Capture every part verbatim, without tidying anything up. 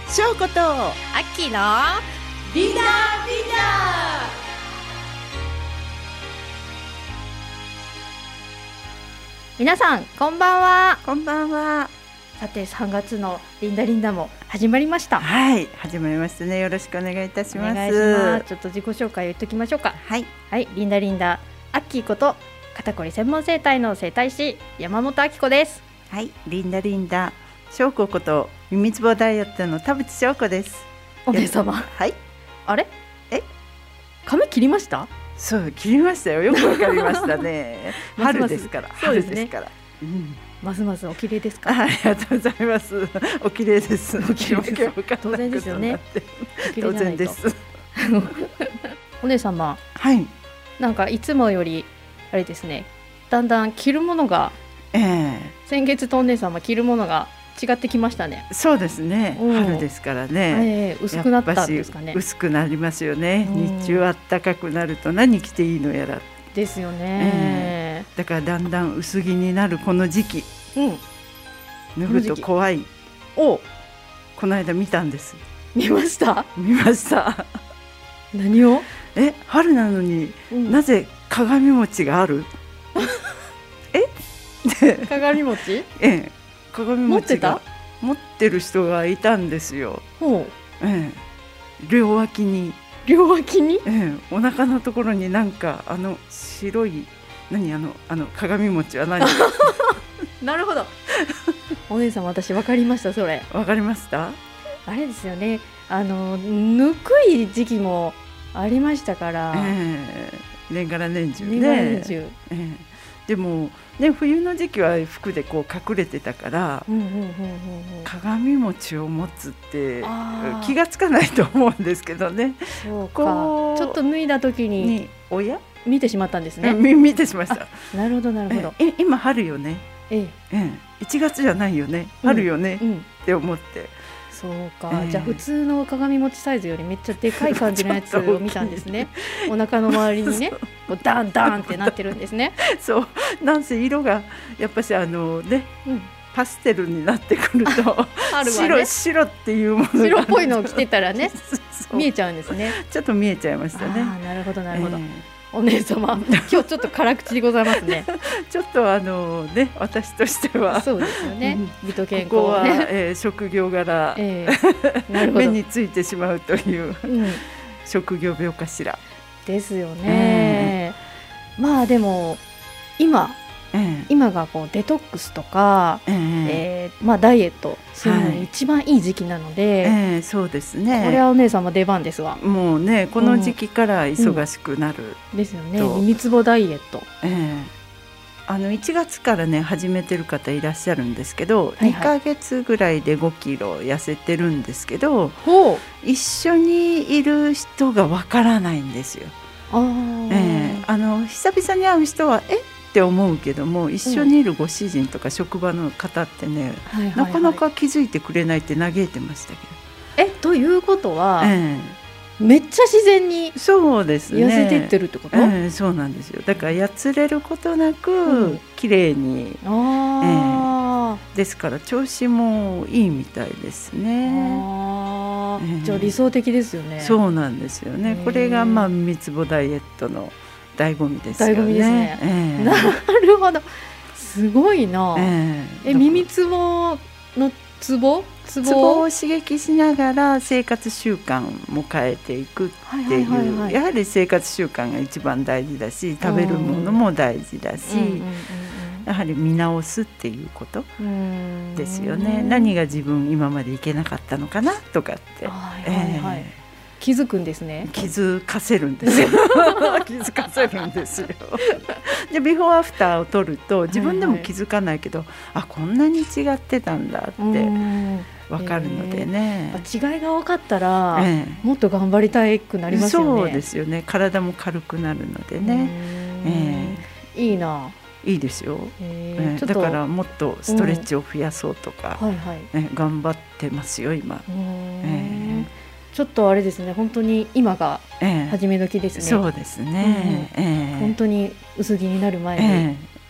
しょうことアッキーのリーダーリーダー。 皆さんこんばんは。 こんばんは。 さてさんがつのリンダリンダも始まりました。 はい始まりましたね。よろしくお願いいたします。 お願いします。ちょっと自己紹介を言っときましょうか。 はいはい、リンダリンダアッキーこと肩こり専門整体の整体師山本明子です。 はい、リンダリンダしょうここと耳つぼダイエットの田淵しょうこです。 お姉様、 はいあれえ髪切りました？ そう切りましたよ。よくわかりましたね。 ますます春ですからそうですね春ですから、うん、 ますますお綺麗ですか？ ありがとうございます。お綺麗です。 お綺麗です。当然ですよね。 当然です。 お姉様、 はい、 なんかいつもよりあれですね、だんだん着るものが、 ええ、 先月とお姉様着るものが違ってきましたね。 そうですね、 うん春ですからね、 えー、薄くなったんですかね。 薄くなりますよね、 うん、 日中暖かくなると何着ていいのやらですよね、 えー、だからだんだん薄着になるこの時期、 うん、 脱ぐと怖い。 お、 この間見たんです。 見ました？ 見ました何を？ え、春なのに、うん、なぜ鏡餅があるえ鏡餅ええ、鏡餅が持ってる人がいたんですよ。 ほう、 ええ、両脇に両脇に、 ええ、お腹のところになんかあの白い何あのあの鏡餅は何なるほどお姉さん私分かりました。それ分かりました。 あれですよね、あのぬくい時期もありましたから、 ええ、年がら年中ね。 年がら年中、 ええ、でもね、冬の時期は服でこう隠れてたから、うんうんうんうん、鏡餅を持つって気がつかないと思うんですけどね。 そうか、ちょっと脱いだ時におや見てしまったんですね。 見てしました。 なるほどなるほど。 え今春よね、ええええ、いちがつじゃないよね、春よね、うんうん、って思って。 そうか、えー、じゃあ普通の鏡餅サイズよりめっちゃでかい感じのやつを見たんですね。お腹の周りにねこうダンダンってなってるんですね。 そうなんせ色がやっぱしあのね、うん、パステルになってくると白、ね、白っていうものが白っぽいのを着てたらね見えちゃうんですね。 ちょっと見えちゃいましたね。 あ、なるほどなるほど、えーお姉様今日ちょっと辛口でございますね。 ちょっとあのね、私としてはそうですよね、美と健康、ね、 ここは、えー、職業柄、えー、なるほど目についてしまうという、うん、職業病かしらですよね、えー、まあでも今、えー、今がこうデトックスとか、えーえーまあ、ダイエットするのに一番いい時期なので、はい、 えー、そうですね、 これはお姉様出番ですわ。 もうね、この時期から忙しくなる、 うん、ですよね。耳つぼダイエット、 えー、あのいちがつからね始めてる方いらっしゃるんですけど、はいはい、にかげつぐらいでごキロ痩せてるんですけど、一緒にいる人がわからないんですよ。あ、えー、あの久々に会う人はえって思うけども、一緒にいるご主人とか職場の方ってね、うん、なかなか気づいてくれないって嘆いてましたけど。 えということは、えー、めっちゃ自然にそうですね、 痩せていってるってこと？ えー、そうなんですよ。だからやつれることなく、うん、綺麗に、あ、えー、ですから調子もいいみたいですね。 あ、えー、じゃあ理想的ですよね。 そうなんですよね。これがまあ三つ子ダイエットの醍醐味ですよね。 醍醐味ですね、えー、なるほど、すごいな、えー、え耳つぼのツボツボを刺激しながら生活習慣も変えていくっていう、はいはいはいはい、やはり生活習慣が一番大事だし、食べるものも大事だし、うんうんうんうん、やはり見直すっていうことですよね。何が自分今までいけなかったのかなとかって、はいはいはい、 えー気づくんですね。 気づかせるんですよ気づかせるんですよでビフォーアフターを撮ると自分でも気づかないけど、はいはい、あこんなに違ってたんだって分かるのでね、 えー、違いが分かったら、えー、もっと頑張りたくなりますよね。 そうですよね。体も軽くなるのでね、 えー、いいな、 いいですよ、えー、だからもっとストレッチを増やそうとか、うんはいはいね、頑張ってますよ今。えーちょっとあれですね、本当に今が始め時ですね、 えー、そうですね、 うんえー、本当に薄着になる前に、 えー、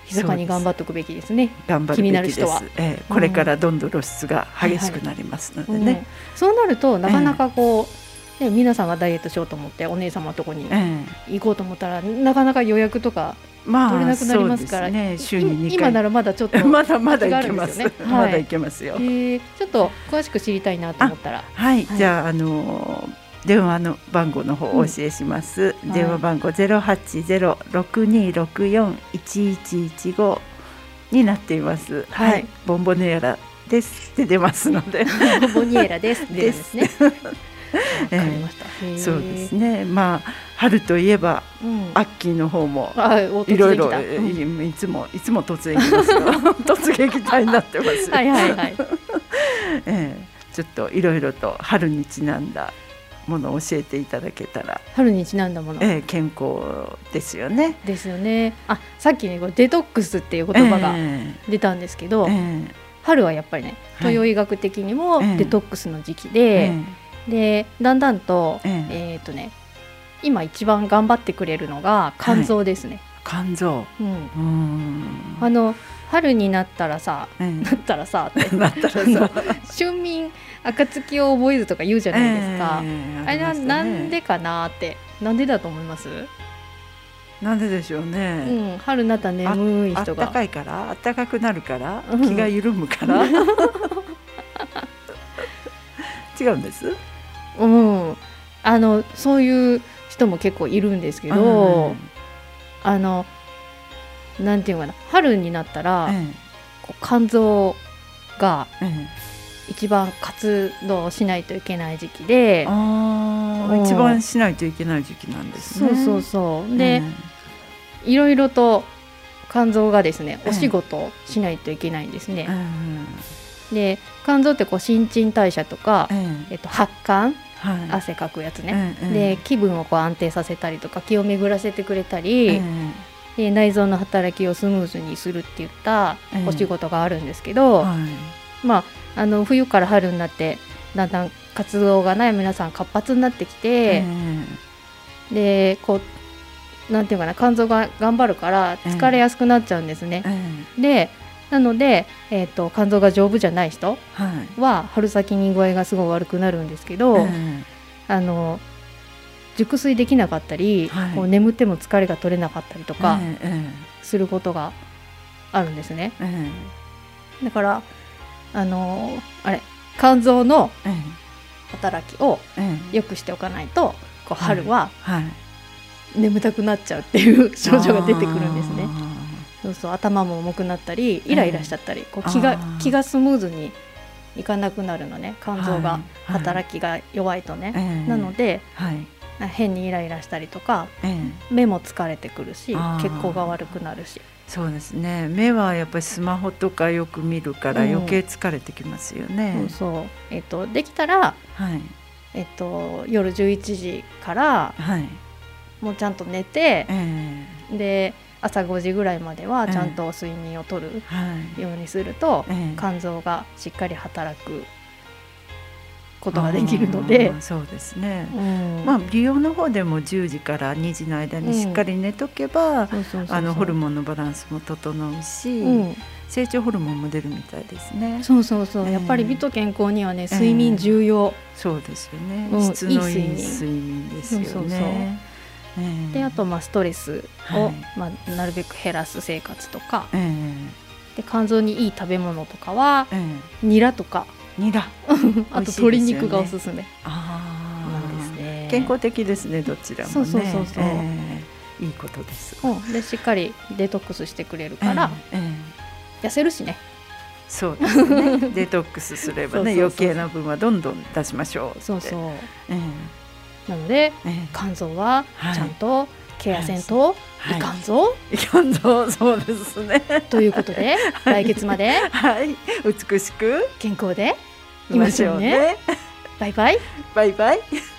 密かに頑張っておくべきですね。 頑張るべきです。気になる人は、えー、これからどんどん露出が激しくなりますのでね、 はいはいうん、そうなるとなかなかこう、えーね、皆さんがダイエットしようと思ってお姉様のところに行こうと思ったら、えー、なかなか予約とか取れなくなりますから、まあね、週ににかい今ならまだちょっとまだまだいけます、ねはい、まだいけますよ、 えー、ちょっと詳しく知りたいなと思ったらはい、はい、じゃあ、あのー電話の番号の方をお教えします、うん、電話番号 ゼロはちゼロ ろくにろくよん いちいちいちご になっています、はい、はい、ボンボネエラですって出ますのでボンボニエラですって出るんですねわかりました、 えー、そうですね。まあ春といえば、うん、アッキーの方もいろいろいつもいつも突撃ですよ突撃隊になってますはいはいはい、 えー、ちょっといろいろと春にちなんだものを教えていただけたら。 春にちなんだもの、 えー、健康ですよね。 ですよね。あ、さっきねこれデトックスっていう言葉が出たんですけど、えー、春はやっぱりね東洋医学的にもデトックスの時期で、えー、でだんだんと、えーえーとね、今一番頑張ってくれるのが肝臓ですね、 はい、肝臓、 うん、うーんあの春になったらさ、えー、なったらさってなったらさ春眠暁を覚えずとか言うじゃないですか、えー、あれはなんでかなって、なんでだと思います？ なんででしょうね、 うん、春になったら眠い人があ, あったかいからあったかくなるから気が緩むから、うん、違うんです、 うん、あのそういう人も結構いるんですけど、うん、あのなんていうかな、春になったら、うん、こう肝臓が、うん一番活動しないといけない時期で、 あ一番しないといけない時期なんですね。 そうそうそうで、うん、いろいろと肝臓がですねお仕事をしないといけないんですね、うん、で肝臓ってこう新陳代謝とか、うんえっと、発汗、はい、汗かくやつね、うんうん、で気分をこう安定させたりとか気を巡らせてくれたり、うん、で内臓の働きをスムーズにするっていったお仕事があるんですけど、うんはい、まああの冬から春になってだんだん活動がない皆さん活発になってきて、うん、でこうなんていうかな肝臓が頑張るから疲れやすくなっちゃうんですね、うん、でなので、えーと、肝臓が丈夫じゃない人は春先に具合がすごい悪くなるんですけど、うん、あの熟睡できなかったり、はい、こう眠っても疲れが取れなかったりとかすることがあるんですね、うん、だからあのー、あれ肝臓の働きを良くしておかないと、こう春は眠たくなっちゃうっていう症状が出てくるんですね。そうそう頭も重くなったりイライラしちゃったり、こう気が気がスムーズにいかなくなるのね、肝臓が働きが弱いとね、なので、はい、変にイライラしたりとか、目も疲れてくるし血行が悪くなるし。 そうですね、目はやっぱりスマホとかよく見るから余計疲れてきますよね、 うん、そうそう、えっと、できたら、はいえっと、夜じゅういちじから、はい、もうちゃんと寝て、えー、で朝ごじぐらいまではちゃんと睡眠をとるようにすると、えーはい、肝臓がしっかり働くことができるので、 そうですね、うんまあ、美容の方でもじゅうじからにじの間にしっかり寝とけばホルモンのバランスも整うし、うん、成長ホルモンも出るみたいですね。 そうそうそう、えー、やっぱり美と健康にはね睡眠重要、えー、 そうですよね、うん、質のいい睡眠ですよね。そうそうそう、えー、であとまあストレスを、はいまあ、なるべく減らす生活とか、えー、で肝臓にいい食べ物とかは、えー、ニラとかニラあと鶏肉がおすすめ、ね、あなんですね。 健康的ですね、どちらもね。 そうそうそうそう、 えー、いいことです、 うん、でしっかりデトックスしてくれるから、えーえー、痩せるしね。 そうですねデトックスすればね余計な分はどんどん出しましょうって。 そうそう、えー、なので、えー、肝臓はちゃんとケアせんといかんぞ、 いかんぞ、そうですねということで来月まで、 はい、美しく健康でいましょうね。バイバイバイバイ。